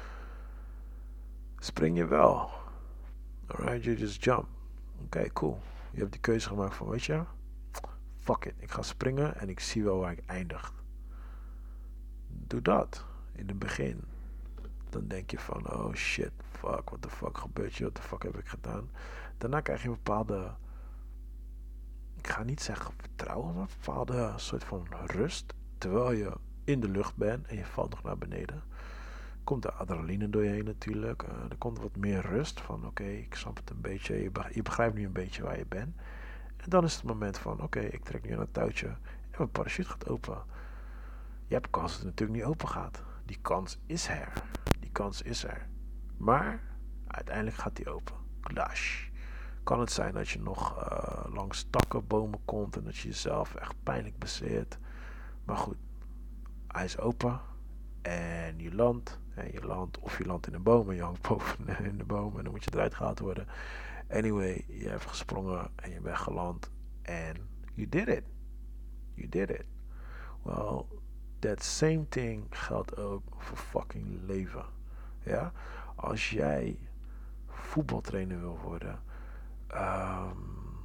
Speaker 3: Spring je wel. Alright, you just jump. Oké, okay, cool. Je hebt die keuze gemaakt van, weet je, fuck it. Ik ga springen en ik zie wel waar ik eindig. Doe dat. In het begin. Dan denk je van, oh shit, fuck, what the fuck gebeurt je? What the fuck heb ik gedaan? Daarna krijg je een bepaalde, ik ga niet zeggen vertrouwen, maar een bepaalde soort van rust. Terwijl je in de lucht bent en je valt nog naar beneden. Komt er adrenaline door je heen natuurlijk. Uh, er komt wat meer rust van, oké, okay, ik snap het een beetje. Je, be- je begrijpt nu een beetje waar je bent. En dan is het moment van, oké, okay, ik trek nu aan het touwtje en mijn parachute gaat open. Je hebt kans dat het natuurlijk niet open gaat. Die kans is er. Die kans is er. Maar uiteindelijk gaat die open. Clash. Kan het zijn dat je nog uh, langs takken, bomen komt en dat je jezelf echt pijnlijk bezeert. Maar goed, hij is open en je landt. En je landt of je landt in een boom en je hangt boven in de boom en dan moet je eruit gehaald worden. Anyway, je hebt gesprongen en je bent geland en you did it. You did it. Well, that same thing geldt ook voor fucking leven. Ja? Als jij voetbaltrainer wil worden, um,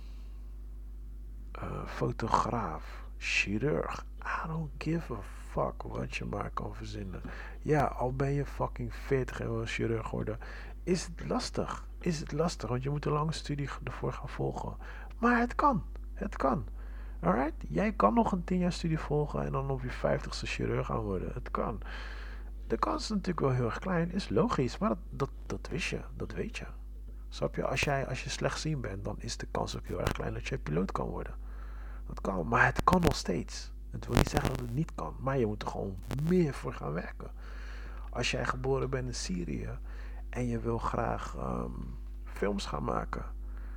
Speaker 3: uh, fotograaf, chirurg, I don't give a fuck wat je maar kan verzinnen. Ja, al ben je fucking veertig en wil chirurg worden, is het lastig. Is het lastig, want je moet een lange studie ervoor gaan volgen. Maar het kan. Het kan. Alright? Jij kan nog een tien jaar studie volgen en dan op je vijftigste chirurg gaan worden. Het kan. De kans is natuurlijk wel heel erg klein, is logisch, maar dat, dat, dat wist je, dat weet je. Snap je? Als, jij, als je slechtziend bent, dan is de kans ook heel erg klein dat je piloot kan worden. Dat kan, maar het kan nog steeds. Het wil niet zeggen dat het niet kan, maar je moet er gewoon meer voor gaan werken. Als jij geboren bent in Syrië en je wil graag um, films gaan maken.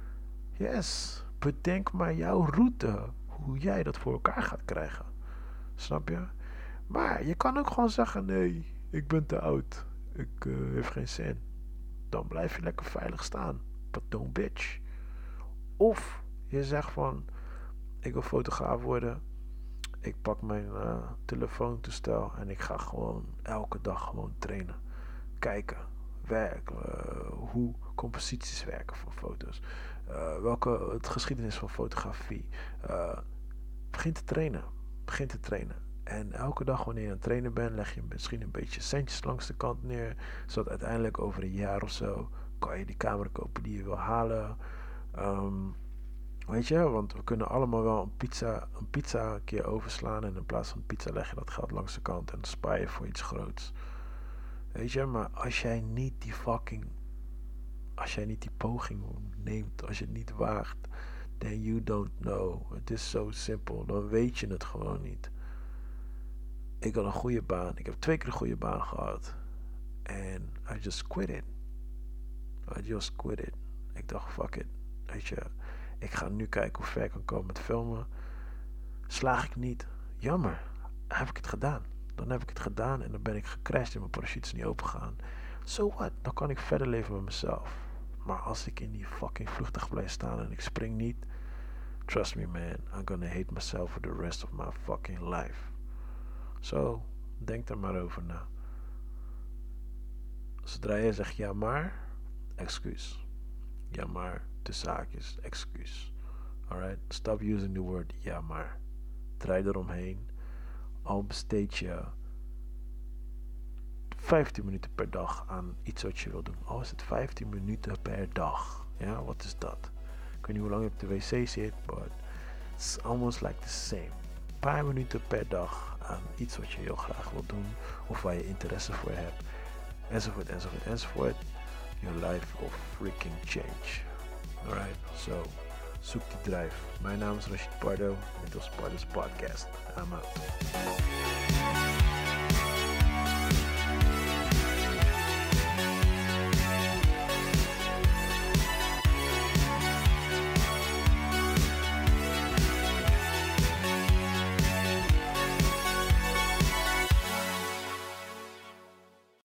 Speaker 3: Yes, bedenk maar jouw route, hoe jij dat voor elkaar gaat krijgen. Snap je? Maar je kan ook gewoon zeggen, nee, ik ben te oud. Ik uh, heb geen zin. Dan blijf je lekker veilig staan. But don't bitch. Of je zegt van, ik wil fotograaf worden. Ik pak mijn uh, telefoontoestel en ik ga gewoon elke dag gewoon trainen. Kijken, werken, uh, hoe composities werken van foto's. Uh, welke het geschiedenis van fotografie. Uh, begin te trainen. Begin te trainen. En elke dag wanneer je aan het trainen bent, leg je misschien een beetje centjes langs de kant neer. Zodat uiteindelijk over een jaar of zo kan je die camera kopen die je wil halen. Um, weet je, want we kunnen allemaal wel een pizza, een pizza een keer overslaan. En in plaats van pizza leg je dat geld langs de kant en dan spaar je voor iets groots. Weet je, maar als jij niet die fucking... Als jij niet die poging neemt, als je het niet waagt, then you don't know. Het is zo simpel, dan weet je het gewoon niet. Ik had een goede baan. Ik heb twee keer een goede baan gehad. En I just quit it. I just quit it. Ik dacht, fuck it. Weet je, ik ga nu kijken hoe ver ik kan komen met filmen. Slaag ik niet? Jammer. Dan heb ik het gedaan. Dan heb ik het gedaan en dan ben ik gecrashed en mijn parachute is niet opengegaan. So what? Dan kan ik verder leven met mezelf. Maar als ik in die fucking vliegtuig blijf staan en ik spring niet, trust me man, I'm gonna hate myself for the rest of my fucking life. Zo, denk er maar over na. Zodra je zegt ja maar, excuus. Ja maar, tussen haakjes, excuus. Alright, stop using the word ja maar. Draai eromheen. Al besteed je vijftien minuten per dag aan iets wat je wil doen. Al is het vijftien minuten per dag. Ja, wat is dat? Ik weet niet hoe lang je op de wc zit, but it's almost like the same. Een paar minuten per dag aan iets wat je heel graag wil doen of waar je interesse voor hebt. Enzovoort, enzovoort, enzovoort. Your life will freaking change. Alright, so zoek die drive. Mijn naam is Rashid Pardo. Dit was Pardo's Podcast. I'm out.